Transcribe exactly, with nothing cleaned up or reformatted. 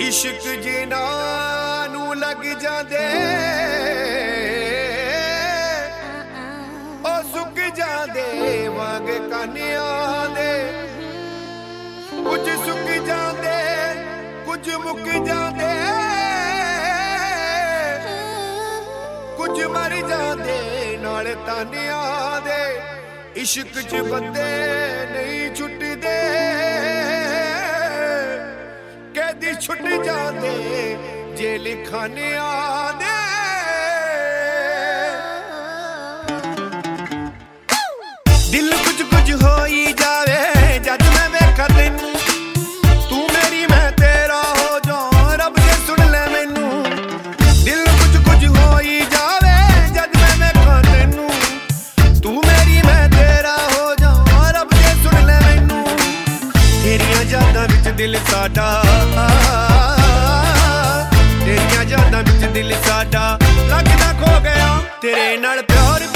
इश्क जिन्हां नूं लग जांदे ओ सुक जांदे वांग कानियां दे। कुछ सुक जांदे कुछ मुक जांदे कुछ मर जांदे नाल तानियां दे। इश्क च बंदे नहीं छुटदे कैदी छुट जाते जेल खाने आदे। दिल कुछ कुछ हो ही जावे जद मैं वेखा तेनू तू मेरी मैं तेरा हो जाऊं रब जे सुन ले मैनू। दिल कुछ कुछ हो ही जावे जद मैं वेखा तेनू तू मेरी मैं तेरा हो जाऊं रब जे सुन ले मैनू। तेरियां यादां विच दिल साडा तेरियां यादां विच दिल साडा लगदा खो गया तेरे नाल प्यार।